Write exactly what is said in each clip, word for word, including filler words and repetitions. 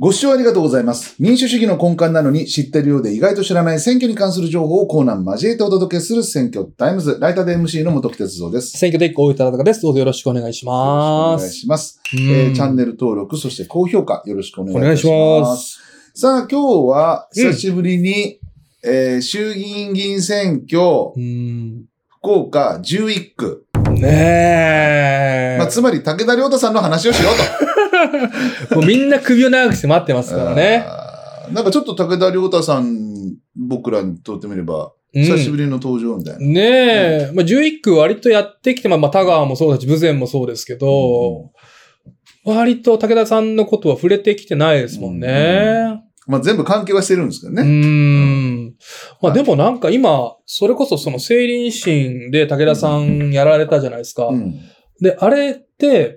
ご視聴ありがとうございます。民主主義の根幹なのに知っているようで意外と知らない選挙に関する情報をコーナー交えてお届けする選挙タイムズ。ライターで エムシー の元木哲三です。 選挙テック大分忠です。どうぞよろしくお願いします。 よろしくお願いします。えー、チャンネル登録、そして高評価よろしくお願いいたします。 お願いします。 さあ、今日は久しぶりに、うんえー、衆議院議員選挙、うん福岡じゅういっく。 ねえ。 まあ、つまり武田良太さんの話をしようと。 もうみんな首を長くして待ってますからね。 なんかちょっと武田良太さん、僕らにとってみれば、久しぶりの登場みたいな。 うん、ねえ。うん、まあ、じゅういっく割とやってきて、まあ、田川もそうだし、豊前もそうですけど、うん、割と武田さんのことは触れてきてないですもんね。うんまあ、全部関係はしてるんですけどね。 うーん。うん、まあでもなんか今、それこそその政倫審で武田さんやられたじゃないですか。うん、で、あれって、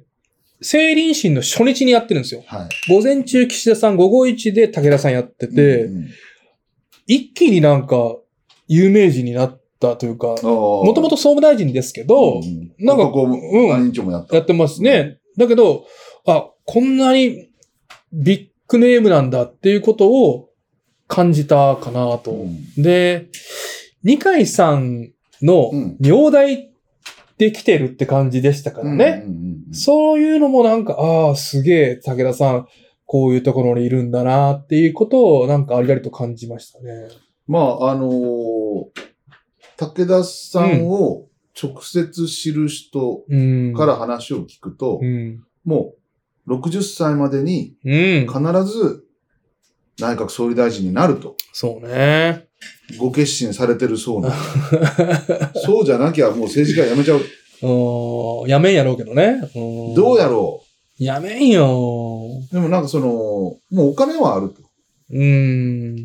政倫審の初日にやってるんですよ。はい、午前中岸田さん、午後一で武田さんやってて、うんうん、一気になんか有名人になったというか、もともと総務大臣ですけど、うん、 なんかこう、うん、何日もやった。 やってますね。だけど、あ、こんなにビッグネームなんだっていうことを感じたかなと。うん、で、二階さんの名代で来てるって感じでしたからね。うんうんうんうん、そういうのもなんか、ああ、すげえ、武田さん、こういうところにいるんだなっていうことをなんかありありと感じましたね。 まあ、あのー、武田さんを直接知る人から話を聞くと、うん、もう、ろくじゅっさいまでに必ず内閣総理大臣になると。 そうね。 ご決心されてるそうなんそうじゃなきゃもう政治家辞めちゃう。 うん、やめんやろうけどね。 うんどうやろうやめんよ。 でもなんかその、もうお金はあると。 うん。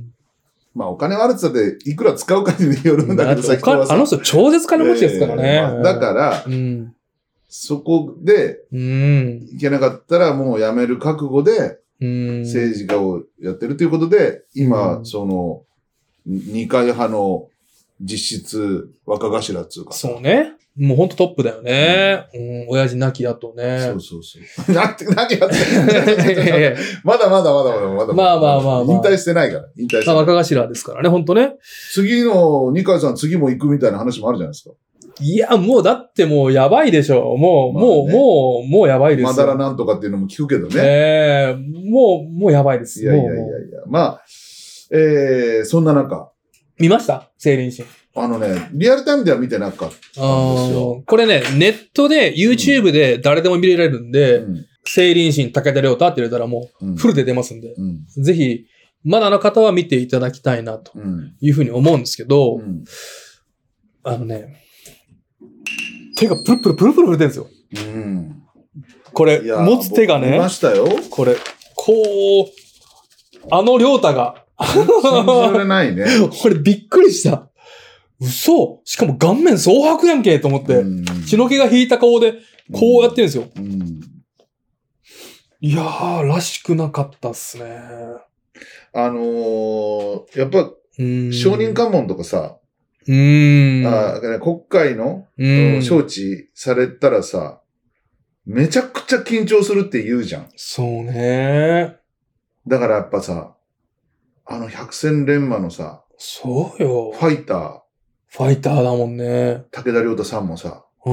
まあお金はあるって言ったっていくら使うかによるんだけどさ、 人はさあの人超絶金持ちですからね。 えーまあ、だから、うんそこで、いけなかったらもう辞める覚悟で、政治家をやってるということで、今、その、二階派の実質若頭っていうか。 そうね。もうほんとトップだよね。うん、親父亡き後ね。 そうそうそう。なって、何やってまだまだまだまだまだ。 まあまあまあまあ。 引退してないから。引退してない。 若頭ですからね、ほんとね。 次の二階さん次も行くみたいな話もあるじゃないですか。 いや、もうだってもうやばいでしょ。もう、まあね、もう、もう、もうやばいですよ。 まだらなんとかっていうのも聞くけどね。 ええー、もう、もうやばいです。 いやいやいやいや。まあ、えー、そんな中。 見ました政倫審。 あのね、リアルタイムでは見てなかったんですよ。 これね、ネットで、YouTube で誰でも見れられるんで、うん、政倫審武田良太って入れたらもう、フルで出ますんで、うん、ぜひ、まだの方は見ていただきたいな、というふうに思うんですけど、うん、あのね、手がプルプルプルプル震えてるんですよ。うん。これ、持つ手がね。 見ましたよ。 これ、こう、あの良太が。 信じられないね。 これびっくりした。嘘しかも顔面蒼白やんけと思って、血の気が引いた顔で、こうやってるんですよ。うんうん、いやー、らしくなかったっすね。 あのー、やっぱ、証人喚問とかさ、 うーん。 あ国会の招致されたらさ、めちゃくちゃ緊張するって言うじゃん。 そうね。 だからやっぱさ、あの百戦錬磨のさ、 そうよ。 ファイター。 ファイターだもんね。 武田良太さんもさ、 うん。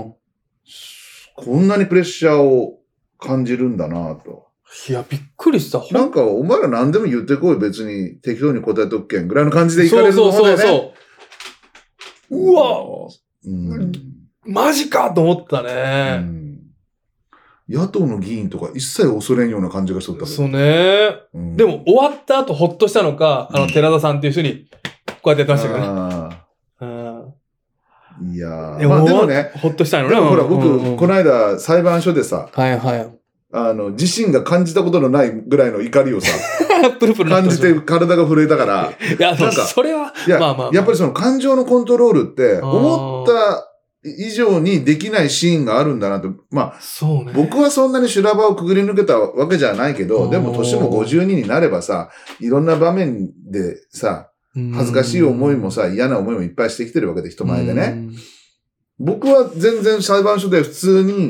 こんなにプレッシャーを感じるんだなと。 いや、びっくりした。 なんか、お前ら何でも言ってこい、別に適当に答えとくけんぐらいの感じでいかれるのまでね。そうそうそうそう。うわ、 うん、 マジかと思ったね、うん。 野党の議員とか一切恐れんような感じがしとったけど。 そうね、うん。でも終わった後ほっとしたのか、あの寺田さんっていう人にこうやってやってましたけどね。 あいやー。 でも、まあ、でもね。ほっとしたのね。 でもほら、僕、うんうん、この間裁判所でさ。 はいはい。 あの、自身が感じたことのないぐらいの怒りをさ。 プルプル感じて体が震えたから。 いや、なんか、それは、 いや、 まあまあ、まあ、 やっぱりその感情のコントロールって、思った以上にできないシーンがあるんだなと。まあ、 そうね、 僕はそんなに修羅場をくぐり抜けたわけじゃないけど、でも年もごじゅうにになればさ、いろんな場面でさ、恥ずかしい思いもさ、嫌な思いもいっぱいしてきてるわけで、人前でね。僕は全然裁判所で普通に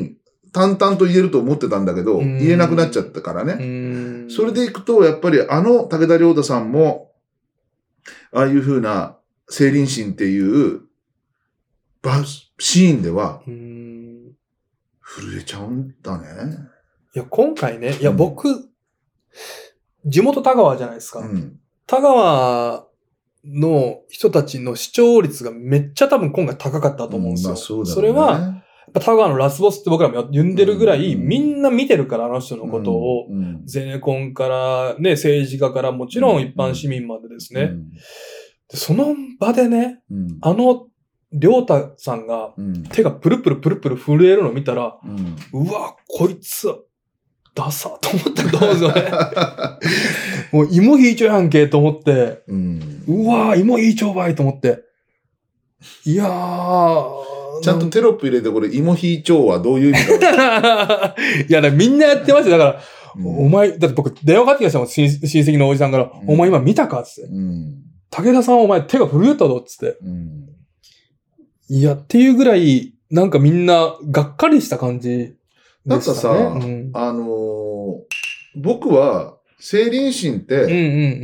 淡々と言えると思ってたんだけど、言えなくなっちゃったからね。それでいくと、やっぱりあの武田良太さんも、ああいう風な成林心っていうシーンでは、震えちゃうんだね。 いや、今回ね、いや、僕、うん、地元田川じゃないですか。うん、田川の人たちの視聴率がめっちゃ多分今回高かったと思うんですよ。うん、まあそうだね、それは、やっぱ田川のラスボスって僕らも呼んでるぐらい、うん、みんな見てるから、あの人のことを、うん、ゼネコンからね、政治家からもちろん一般市民までですね。うん、でその場でね、うん、あの、りょうたさんが手がプルプルプルプル震えるのを見たら、うん、うわ、こいつ、ダサと思ってどうぞね。もう芋引いちゃうやんけと思って、うん、うわー、芋引いちゃうばいと思って。いやー。 ちゃんとテロップ入れてこれ芋引いちゃうはどういう意味だいや、だみんなやってますよ。だから、うん、お前、だって僕電話かかってきましたもん、親戚のおじさんから、うん、お前今見たかっつって、うん。武田さんお前手が震えたぞっつって。うん、いや、っていうぐらい、なんかみんながっかりした感じ。 なんかさ、うん、あのー、僕は、成林心って、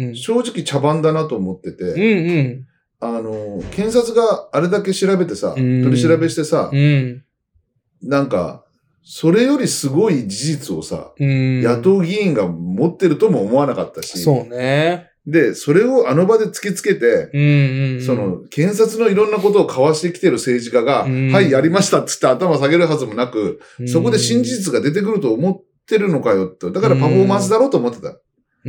正直茶番だなと思ってて、うんうん、あのー、検察があれだけ調べてさ、取り調べしてさ、うん、なんか、それよりすごい事実をさ、うん、野党議員が持ってるとも思わなかったし、 そうね。 で、それをあの場で突きつけて、うんうんうん、その、検察のいろんなことを交わしてきてる政治家が、うん、はい、やりましたっつって頭下げるはずもなく、うん、そこで真実が出てくると思ってるのかよって。だからパフォーマンスだろうと思ってた。うん、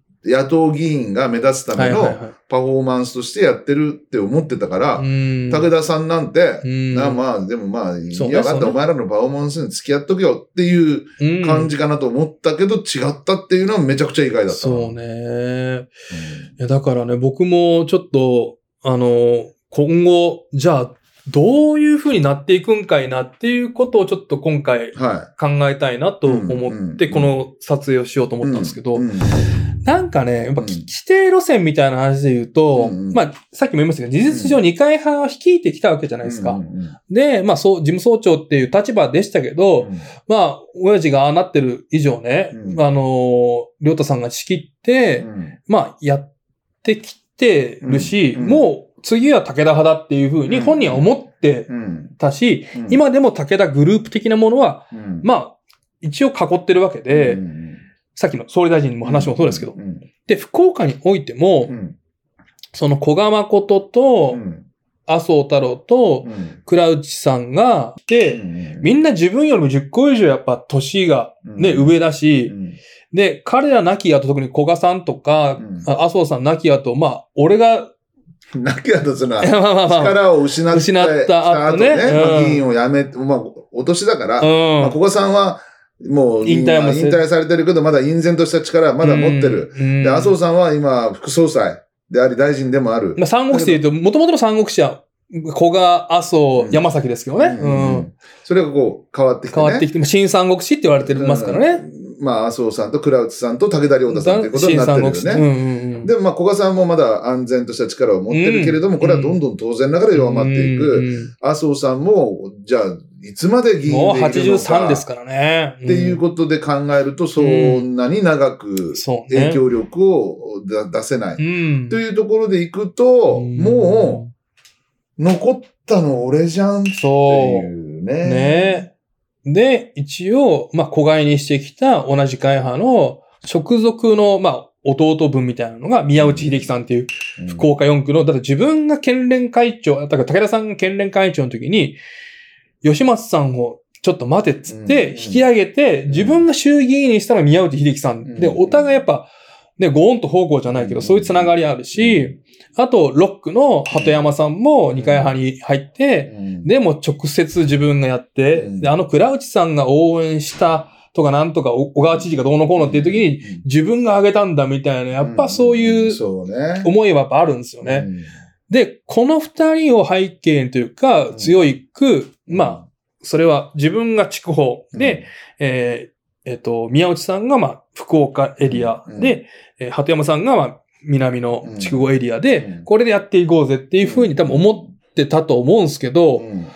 野党議員が目立つためのパフォーマンスとしてやってるって思ってたから、はいはいはい、武田さんなんて、うん、あまあ、でもまあ、いやがったお前らのパフォーマンスに付き合っとけよっていう感じかなと思ったけど、違ったっていうのはめちゃくちゃ意外だった。 そうね、うん。いやだからね、僕もちょっと、あの、今後、じゃあ、どういう風になっていくんかいなっていうことをちょっと今回考えたいなと思ってこの撮影をしようと思ったんですけど、なんかね、やっぱ規定路線みたいな話で言うと、まあさっきも言いましたけど、事実上二階派を率いてきたわけじゃないですか。で、まあそう、事務総長っていう立場でしたけど、まあ親父がああなってる以上ね、あの、りょうたさんが仕切って、まあやってきてるし、もう次は武田派だっていうふうに本人は思ってたし、うんうん、今でも武田グループ的なものは、うん、まあ、一応囲ってるわけで、うん、さっきの総理大臣の話もそうですけど、うん、で、福岡においても、うん、その古賀誠と、麻生太郎と、倉内さんが、で、うん、みんな自分よりもじゅっこ以上やっぱ年がね、うん、上だし、うんで、彼ら亡き後、特に古賀さんとか、うん、麻生さん亡き後、まあ、俺が、 亡き後というのは、力を失った、 失った後ね。 後ね、うんまあ、議員を辞めて、まあ、お年だから、うんまあ、古賀さんは、もう引退も引退されてるけど、まだ隠然とした力はまだ持ってる。うん、で、麻生さんは今、副総裁であり、大臣でもある。 まあ、三国志で言うと、もともとの三国志は、古賀、麻生、山崎ですけどね。うん。うん、 それがこう、変わってきて、ね。 変わってきて、新三国志って言われてますからね。 うんまあ、麻生さんと倉内さんと武田良太さんということになってるよね。うんうんうん、でも、まあ、古賀さんもまだ安全とした力を持ってるけれども、うん、これはどんどん当然ながら弱まっていく。うん、麻生さんも、じゃあ、いつまで議員でいるのか。もうはちじゅうさんですからね。うん、っていうことで考えると、そんなに長く影響力を出せない。うん、というところでいくと、うん、もう、残ったの俺じゃんっていうね。 ねで、一応、まあ、子飼いにしてきた同じ会派の直属の、まあ、弟分みたいなのが宮内秀樹さんっていう福岡よん区の、だって自分が県連会長、だから武田さんが県連会長の時に、吉松さんをちょっと待てっつって引き上げて、自分が衆議院にしたのが宮内秀樹さん。で、お互いやっぱ、ね、ゴーンと方向じゃないけど、そういうつながりあるし、あと、ロックの鳩山さんも二階派に入って、でも直接自分がやって、で、あの倉内さんが応援したとかなんとか、小川知事がどうのこうのっていう時に、自分が挙げたんだみたいな、やっぱそういう思いはやっぱあるんですよね。で、この二人を背景というか、強いく、まあ、それは自分が筑豊で、えーえっと、宮内さんが、まあ、福岡エリアで、うんえー、鳩山さんが、まあ、南の筑後エリアで、うん、これでやっていこうぜっていうふうに多分思ってたと思うんですけど、うん、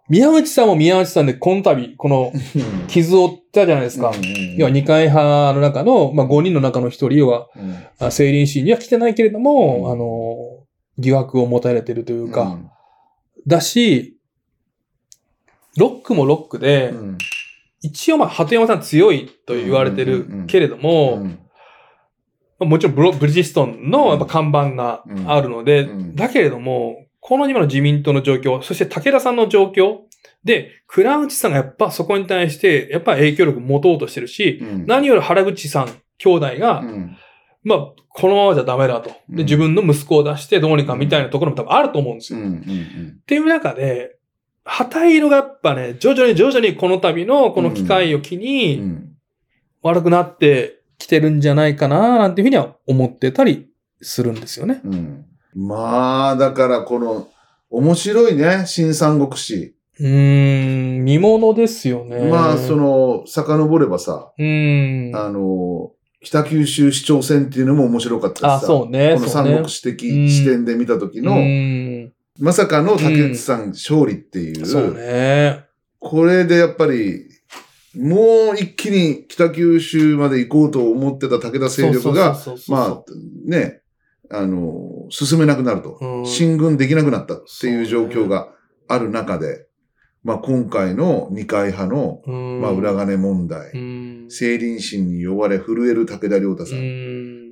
宮内さんも宮内さんでこの度、この傷を負ったじゃないですか。うんうん、要は二階派の中の、まあごにんの中の一人、要は、うん、政倫審には来てないけれども、うん、あの、疑惑を持たれてるというか、うん、だし、ロックもロックで、うん、一応まあ、鳩山さん強いと言われてるけれども、うんうんうんまあ、もちろんブロブリヂストンのやっぱ看板があるので、うんうん、だけれども、この今の自民党の状況、そして武田さんの状況で、倉内さんがやっぱそこに対して、やっぱ影響力持とうとしてるし、うん、何より原口さん兄弟が、うん、まあ、このままじゃダメだと。で、自分の息子を出してどうにかみたいなところも多分あると思うんですよ。うんうんうん、っていう中で、旗色がやっぱね、徐々に徐々にこの度のこの機会を機に、悪くなってきてるんじゃないかな、なんていうふうには思ってたりするんですよね。 うんまあ、だからこの、面白いね、新三国志。 うーん、見物ですよね。 まあ、その、遡ればさ、うん。あの、北九州市長選っていうのも面白かったしさ、 あ、そうね。 この三国志的視点で見た時の、うん、まさかの竹内さん勝利っていう。 そうね。 これでやっぱり、もう一気に北九州まで行こうと思ってた武田勢力が、まあ、ね、あの、進めなくなると、うん。進軍できなくなったっていう状況がある中で、まあ今回の二階派の、うん、まあ裏金問題、うん、政倫審に呼ばれ震える武田良太さん、うん。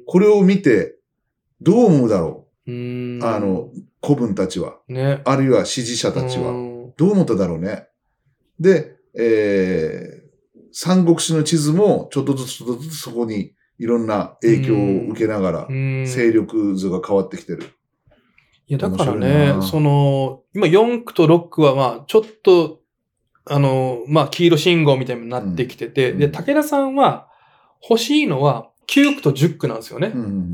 これを見て、どう思うだろう、うん、あの、子分たちは、ね。あるいは支持者たちは、どう思っただろうね。で、えー、三国志の地図もちょっとずつちょっとずつそこにいろんな影響を受けながら、勢力図が変わってきてる。 いや、だからね、その、今よん区とろっ区はまあ、ちょっと、あの、まあ、黄色信号みたいになってきてて、うん、で、武田さんは欲しいのはきゅう区とじゅっ区なんですよね。うん、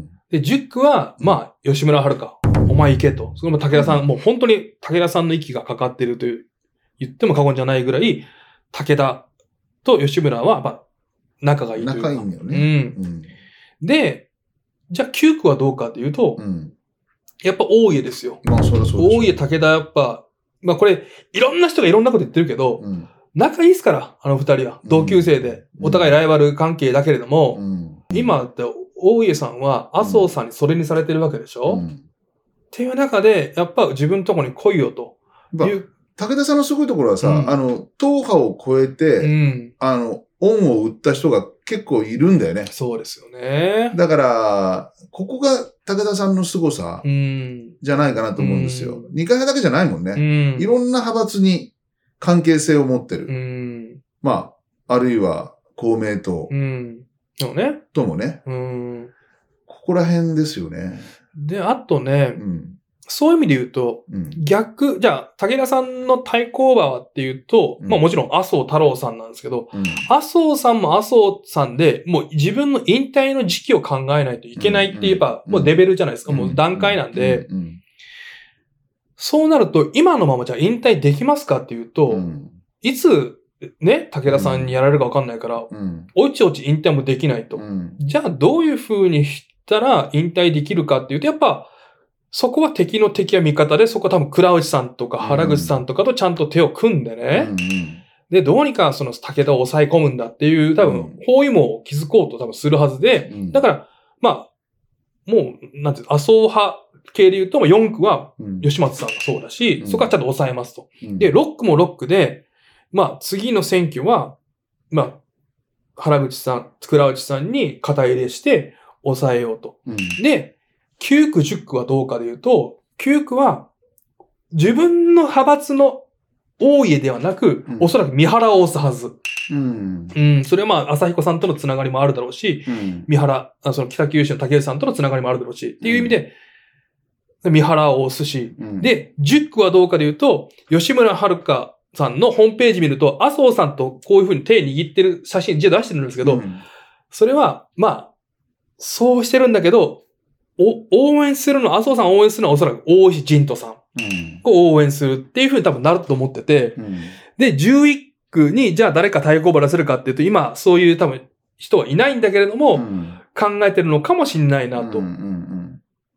で、じゅっ区は、まあ、吉村遥、お前行けと。それも武田さん、うん、もう本当に武田さんの息がかかってるという、言っても過言じゃないぐらい、武田と吉村は、まあ、仲がいいというか。 仲いいんだよね。 うん。うん、で、じゃあきゅう区はどうかというと、うん、やっぱ大家ですよ。 まあ、そりゃそう大家武田やっぱ、まあこれ、いろんな人がいろんなこと言ってるけど、うん、仲いいっすから、あの二人は。同級生で、お互いライバル関係だけれども、うん、今って大家さんは麻生さんにそれにされてるわけでしょ、うん、っていう中で、やっぱ自分のところに来いよという。 武田さんのすごいところはさ、うん、あの、党派を超えて、うん、あの、恩を売った人が結構いるんだよね。 そうですよね。 だから、ここが武田さんの凄さじゃないかなと思うんですよ。二階派だけじゃないもんね。うん、いろんな派閥に関係性を持ってる。うん、まあ、あるいは公明党、うん、 そうね、 ともね、うん。ここら辺ですよね。 で、あとね、うん、そういう意味で言うと、うん、逆、じゃあ、武田さんの対抗馬はっていうと、うん、まあもちろん麻生太郎さんなんですけど、うん、麻生さんも麻生さんで、もう自分の引退の時期を考えないといけないって言えば、もうレベルじゃないですか、もう段階なんで、そうなると、今のままじゃあ引退できますかっていうと、いつ、ね、武田さんにやられるか分かんないから、おいちおち引退もできないと。じゃあどういう風にしたら引退できるかっていうと、やっぱ、そこは敵の敵は味方で、そこは多分倉内さんとか原口さんとかとちゃんと手を組んでね。うんうん、で、どうにかその武田を抑え込むんだっていう多分包囲網を築こうと多分するはずで、うん、だから、まあ、もう、なんていう、麻生派系で言うと、よん区は吉松さんがそうだし、うん、そこはちゃんと抑えますと。うん、で、ろっ区もろっ区で、まあ次の選挙は、まあ、原口さん、倉内さんに肩入れして抑えようと。うん、で、きゅう区、じゅっ区はどうかで言うと、きゅう区は自分の派閥の大家ではなく、うん、おそらく三原を押すはず。うん。うん。それはまあ、朝彦さんとのつながりもあるだろうし、うん、三原、その北九州の竹内さんとのつながりもあるだろうし、っていう意味で、うん、三原を押すし、うん、で、じゅっ区はどうかで言うと、吉村遥さんのホームページ見ると、麻生さんとこういう風に手握ってる写真、じゃ出してるんですけど、うん、それは、まあ、そうしてるんだけど、お応援するの、麻生さんを応援するのはおそらく大石陣斗さんを応援するっていう風に多分なると思ってて、うん、で、じゅういち区にじゃあ誰か対抗馬出せるかっていうと、今そういう多分人はいないんだけれども、うん、考えてるのかもしれないなと。いう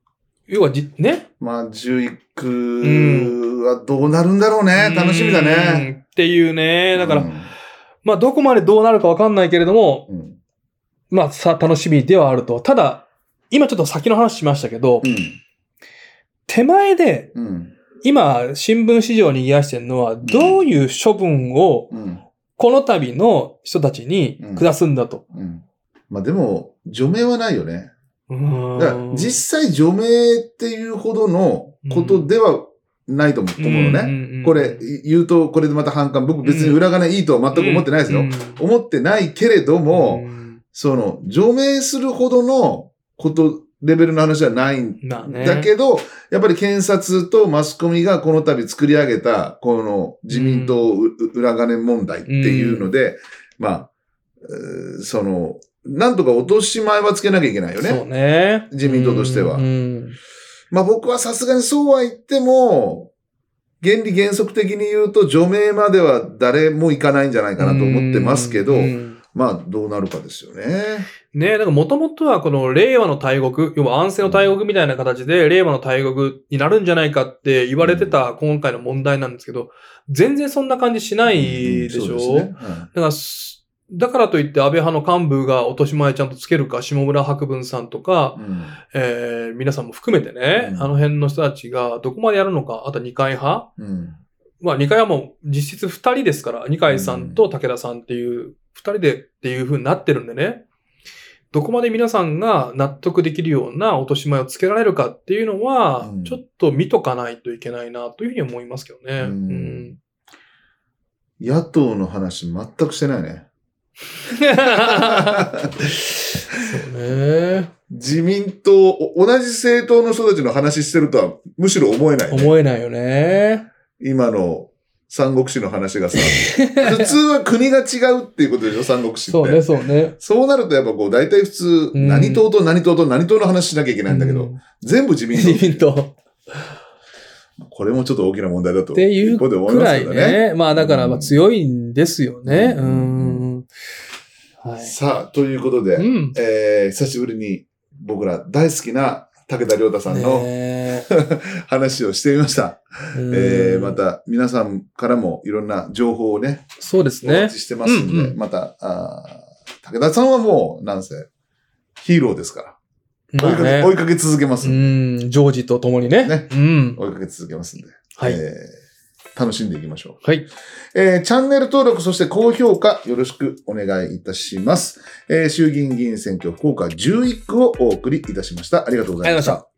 要はじ、ね。 まあ、じゅういっ区はどうなるんだろうね。うん、楽しみだね。 っていうね。だから、うん、まあ、どこまでどうなるかわかんないけれども、うん、まあ、さ、楽しみではあると。ただ、今ちょっと先の話しましたけど、うん、手前で、うん、今、新聞市場に言い出してるのは、どういう処分を、この度の人たちに下すんだと。 うんうん、まあでも、除名はないよね。だから実際除名っていうほどのことではないと思うのね。これ言うとこれでまた反感。僕別に裏金いいとは全く思ってないですよ。思ってないけれども、その除名するほどのことレベルの話はないんだけど、やっぱり検察とマスコミがこの度作り上げたこの自民党裏金問題っていうので、まあ、そのなんとか落とし前はつけなきゃいけないよね。 そうね。 自民党としては。うん、まあ僕はさすがにそうは言っても、原理原則的に言うと除名までは誰もいかないんじゃないかなと思ってますけど、まあどうなるかですよね。 ねえ、だからもともとはこの令和の大国、要は安政の大国みたいな形で令和の大国になるんじゃないかって言われてた今回の問題なんですけど、全然そんな感じしないでしょ。うんうん、そうですね。うん、だからだからといって安倍派の幹部が落とし前ちゃんとつけるか、下村博文さんとか、うん、えー、皆さんも含めてね、うん、あの辺の人たちがどこまでやるのか、あと二階派、うん、まあ二階はもう実質二人ですから、二階さんと武田さんっていう二人でっていう風になってるんでね、どこまで皆さんが納得できるような落とし前をつけられるかっていうのは、うん、ちょっと見とかないといけないなというふうに思いますけどね。うんうん、 野党の話全くしてないね。 そうね。 自民党、同じ政党の人たちの話してるとはむしろ思えない、ね。 思えないよね。 今の三国志の話がさ、普通は国が違うっていうことでしょ、三国志って。 そうね、そうね。 そうなるとやっぱこう、大体普通、何党と何党と何党の話しなきゃいけないんだけど、うん、全部自民党。 自民党。 これもちょっと大きな問題だと。 っていうくらいね。まあだからまあ強いんですよね。うん。うんはい、さあ、ということで、うん、えー、久しぶりに僕ら大好きな武田良太さんの、ね、話をしてみました。えー、また皆さんからもいろんな情報をね、 そうですね。 お待ちしてますんで、うんうん、またあ、武田さんはもうなんせヒーローですから。追いかけ、ね、追いかけ続けますんで。うん、ジョージと共にね。 ね。 うん。 追いかけ続けますんで。 はい。 えー、楽しんでいきましょう。 はい。 えー、チャンネル登録、そして高評価よろしくお願いいたします。えー、衆議院議員選挙福岡じゅういっ区をお送りいたしました。ありがとうございました。